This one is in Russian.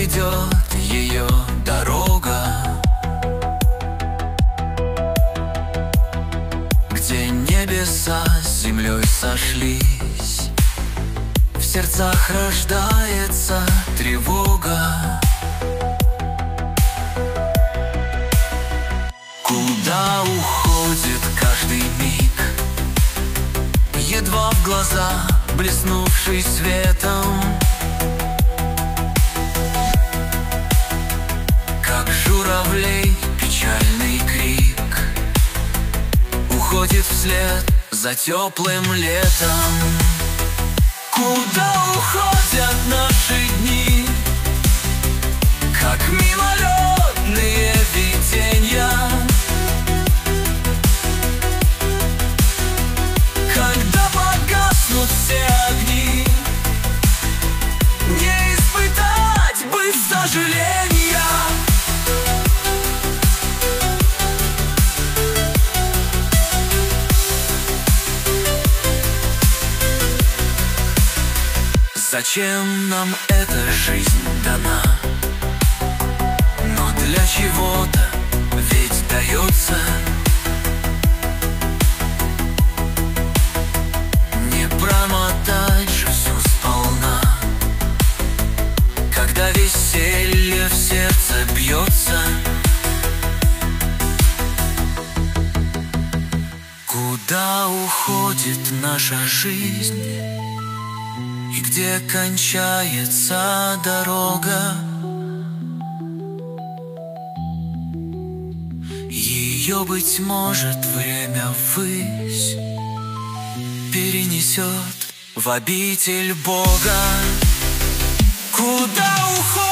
ведет ее дорога, где небеса с землей сошлись, в сердцах рождается тревога. Куда уходит каждый миг, едва в глаза блеснувший светом, как журавлей печальный крик уходит вслед за теплым летом. Куда уходят наши дни, как мимолетные видения, когда погаснут все огни, не испытать бы сожаления. Зачем нам эта жизнь дана? Но для чего-то ведь дается. Не промотать же всю сполна, когда веселье в сердце бьется. Куда уходит наша жизнь и где кончается дорога? Ее, быть может, время ввысь перенесет в обитель Бога. Куда уходит